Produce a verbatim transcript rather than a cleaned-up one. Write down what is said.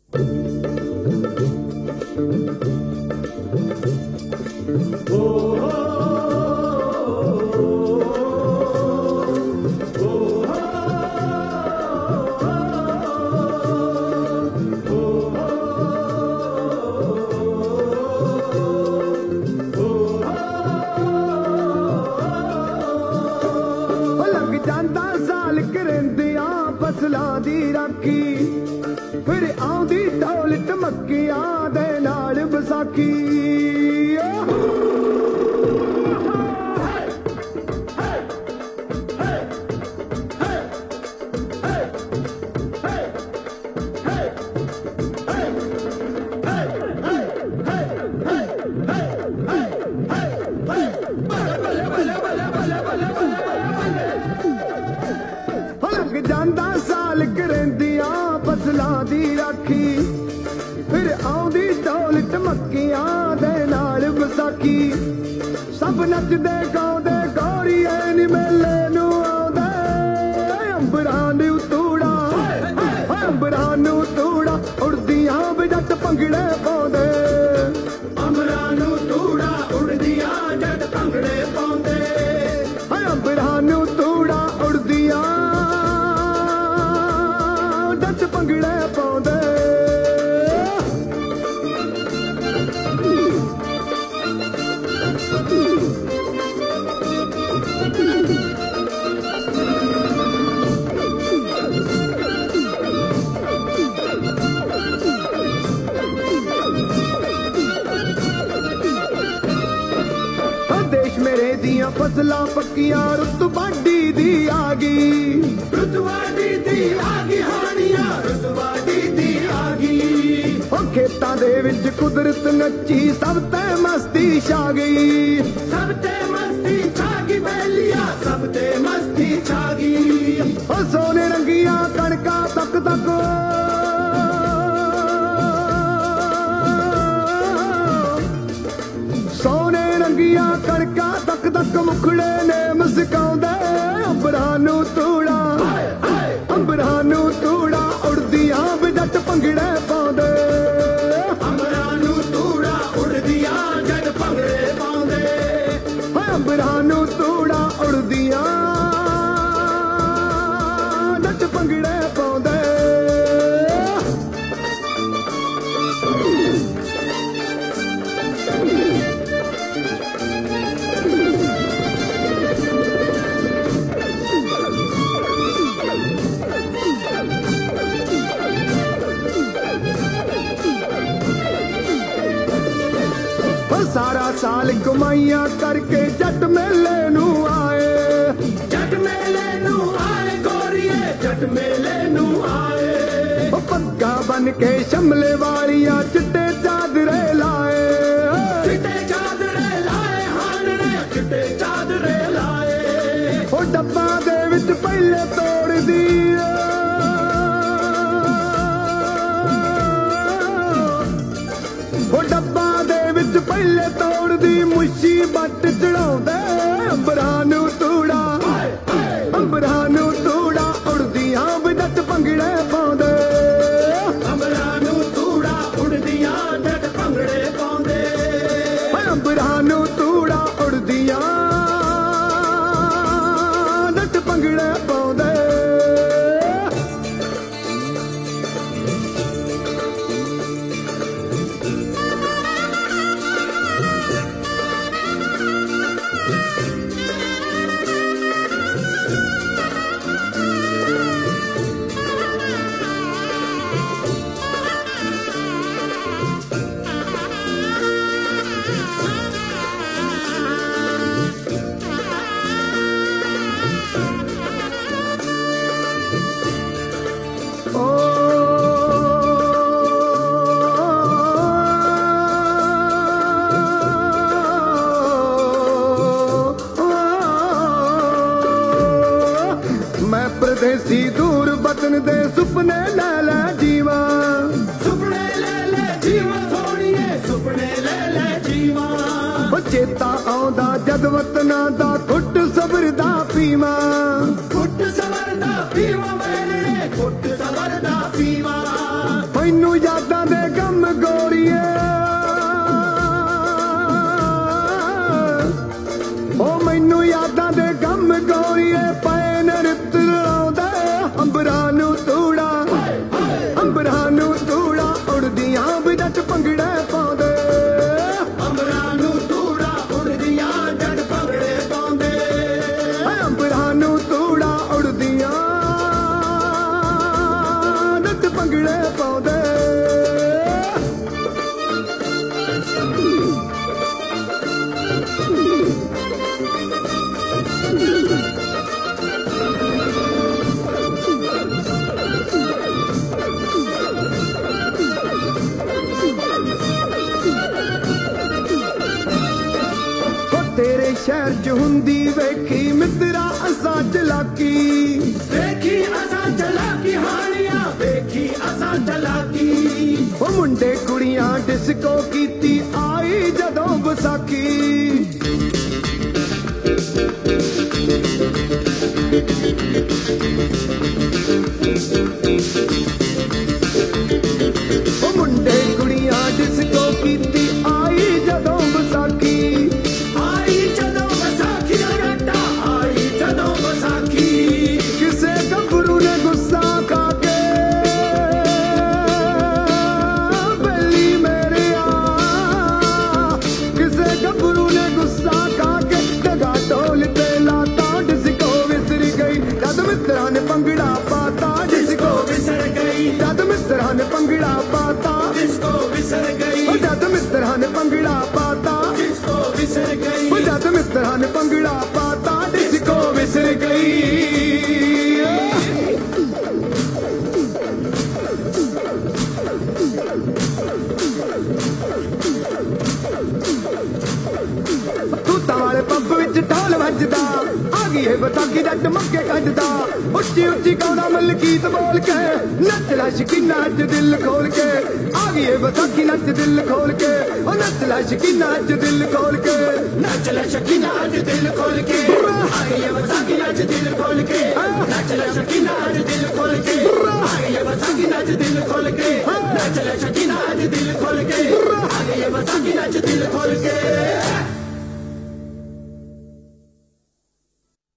ਫਸਲਾਂ ਦੀ ਰਾਖੀ ਫਿਰ ਆਉਂਦੀ ਦੌਲਤ ਮੱਕੀਆਂ ਦੇ ਨਾਲ ਵਿਸਾਖੀ ਜਾਂਦਾ ਸਾਲ ਕਰੰਦੀਆਂ ਫਸਲਾਂ ਦੀ ਰਾਖੀ ਫਿਰ ਆਉਂਦੀ ਦੌਲਤ ਮੱਕੀਆਂ ਦੇ ਨਾਲ ਵਿਸਾਖੀ ਸਭ ਨੱਚਦੇ ਗਾਉਂਦੇ ਗੌਰੀਏ ਨੀ ਮੇਲੇ ਨੂੰ ਆਉਂਦੇ ਅੰਬਰਾਂ ਨੂੰ ਤੂੜਾ ਅੰਬਰਾਂ ਨੂੰ ਤੂੜਾ ਉੜਦੀਆਂ ਵੀ ਜੱਟ ਭੰਗੜੇ ਪਾਉਂਦੇ ਅੰਬਰਾਂ ਨੂੰ ਤੂੜਾ ਉੜਦੀਆਂ ਜੱਟ ਭੰਗੜੇ ਪਾਉਂਦੇ ਅੰਬਰਾਂ ਨੂੰ ਤੂੜਾ ਉੜਦੀਆਂ ਭੰਗੜੇ ਪਾਉਂਦੇ ਦੇਸ਼ ਮੇਰੇ ਦੀਆਂ ਫਸਲਾਂ ਪੱਕੀਆਂ ਰੁੱਤ ਵਾਢੀ ਦੀ ਆ ਗਈ ਰੁੱਤ ਵਾਢੀ ਦੀ ਆ ਗਈ ਹਾਣੀਆਂ ਰੁੱਤ ਵਾਢੀ ਦੀ ਆ ਗਈ ਉਹ ਖੇਤਾਂ ਦੇ ਵਿੱਚ ਕੁਦਰਤ ਨੱਚੀ ਸਭ ਤੇ ਮਸਤੀ ਛਾ ਗਈ ਸਭ ਤੇ ਮਸਤੀ ਛਾ ਗਈ ਬੇਲੀਆ ਸਭ ਤੇ ਮਸਤੀ ਛਾ ਗਈ ਉਹ ਸੋਨੇ ਰੰਗੀਆਂ ਕਣਕਾਂ ਤੱਕ ਤੱਕ ਸੋਨੇ ਰੰਗੀਆਂ ਕਣਕਾਂ ਤੱਕ ਤੱਕ ਮੁਖੜੇ ਨੇ ਮੁਸਕਾਉਂਦੇ ਅੰਬਰਾਂ ਨੂੰ ਤੂੜਾ ਅੰਬਰਾਂ ਨੂੰ ਤੂੜਾ ਉੜਦੀਆਂ ਵੀ ਜੱਟ ਭੰਗੜੇ ਪਾਉਂਦੇ ਅੰਬਰਾਂ ਨੂੰ ਤੂੜਾ ਉੜਦੀਆਂ ਜੱਟ ਭੰਗੜੇ ਪਾਉਂਦੇ ਅੰਬਰਾਂ ਨੂੰ ਤੂੜਾ ਉੜਦੀਆਂ ਜੱਟ ਭੰਗੜੇ ਪਾਉਂਦੇ ਸਾਰਾ ਸਾਲ ਕਮਾਈਆਂ ਕਰਕੇ ਜੱਟ ਮੇਲੇ ਨੂੰ ਆਏ ਜੱਟ ਮੇਲੇ ਨੂੰ ਆਏ ਗੋਰੀਏ ਜੱਟ ਮੇਲੇ ਨੂੰ ਆਏ ਉਹ ਪੱਗਾਂ ਬਨ ਕੇ ਸ਼ਮਲੇ ਵਾਲੀਆਂ ਚਿੱਟੇ ਚਾਦਰੇ ਲਾਏ ਚਿੱਟੇ ਚਾਦਰੇ ਲਾਏ ਹਾਣਨੇ ਚਿੱਟੇ ਚਾਦਰੇ ਲਾਏ ਉਹ ਡੱਬਾਂ ਦੇ ਵਿੱਚ ਪਹਿਲੇ ਤੋੜਦੀ ਉਹ ਡੱਬਾਂ ਦੇ ਵਿੱਚ ਪਹਿਲੇ ਤੋੜਦੀ ਮੁੱਛੀ ਬੱਟ ਚੜਾਉਂਦੇ ਅੰਬਰਾਂ ਨੂੰ ਤੂੜਾ ਅੰਬਰਾਂ ਨੂੰ ਤੂੜਾ ਉੜਦੀਆਂ ਵੀ ਜੱਟ ਭੰਗੜੇ ਪਾਉਂਦੇ ਅੰਬਰਾਂ ਨੂੰ ਤੂੜਾ ਉੜਦੀਆਂ ਜੱਟ ਭੰਗੜੇ ਪਾਉਂਦੇ ਅੰਬਰਾਂ ਨੂੰ ਤੂੜਾ ਉੜਦੀਆਂ ਜੱਟ ਭੰਗੜੇ ਪਾਉਂਦੇ ਪਰਦੇਸੀ ਦੂਰ ਵਤਨ ਦੇ ਸੁਪਨੇ ਲੈ ਲੈ ਜੀਵਾ ਸੁਪਨੇ ਲੈ ਲੈ ਜੀਵਾ ਸੋਹਣੀਏ ਸੁਪਨੇ ਲੈ ਲੈ ਜੀਵਾ ਉਹ ਚੇਤਾ ਆਉਂਦਾ ਜਦ ਵਤਨਾਂ ਦਾ ਘੁੱਟ ਸਬਰ ਦਾ ਪੀਵਾ ਘੁੱਟ ਸਬਰ ਦਾ ਪੀਵਾ ਮੈਨੇ ਘੁੱਟ ਸਬਰ ਦਾ ਪੀਵਾ ਮੈਨੂੰ ਯਾਦ ਭੰਗੜੇ ਪਾਉਂਦੇ तेरे शहर च हुंदी वेखी मित्रा असां चलाकी वेखी असां चलाकी हानिया वेखी असां चलाकी ओ मुंडे कुड़ियां डिस्को कीती आई जदों विसाखी ओ मुंडे कुड़ियां डिस्को कीती आई जदों विसाखी पंगड़ा पाता डिस्को विसर गई जद मित्रा ने पंगड़ा पाता डिस्को विसर गई जद मित्रा ने पंगड़ा पाता डिस्को विसर गई जद मित्रा ने पंगड़ा पाता डिस्को विसर गई वाले पंप विच ढोल वजदा आ गई है बसाखी जट मक्के कटदा उच्ची उच्ची गाना मलकीत बोल के नच ला शकीना अज दिल खोल के आ गई है बसाखी नच दिल खोल के ओ नच ला शकीना अज दिल खोल के नच ला शकीना अज दिल खोल के आई है बसाखी नच दिल खोल के नच ला शकीना अज दिल खोल के आई है बसाखी नच दिल खोल के नच ला शकीना अज दिल खोल के आई है बसाखी नच दिल खोल के